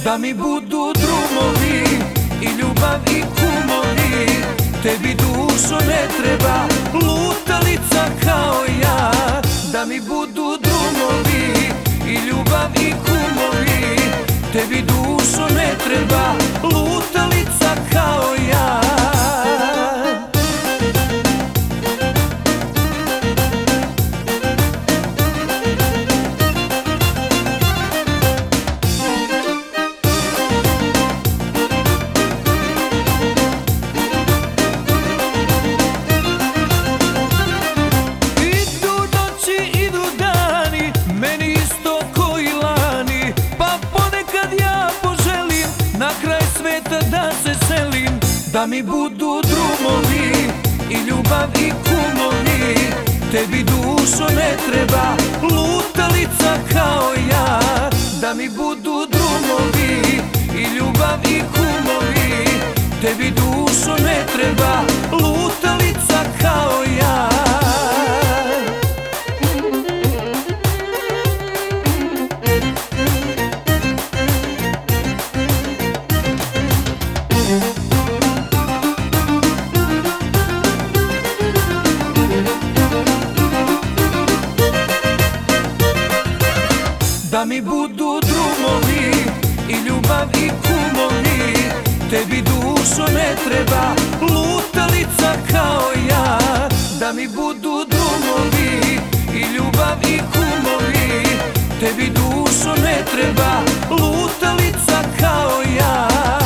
Da mi budu drumovi i ljubav i kumovi. Tebi dušo ne treba lutalica kao ja. Da mi budu drumovi i ljubav i kumovi. Tebi dušo ne treba lutalica kao ja. Da se selim, da mi budu drumovi i ljubav i kumovi. Tebi dušo ne treba lutalica kao ja. Da mi budu drumovi i ljubav i kumovi. Tebi dušo ne treba lutalica kao ja. Da mi budu drumovi i ljubav i kumovi. Tebi dušo ne treba lutalica kao ja. Da mi budu drumovi i ljubav i kumovi. Tebi dušo ne treba lutalica kao ja.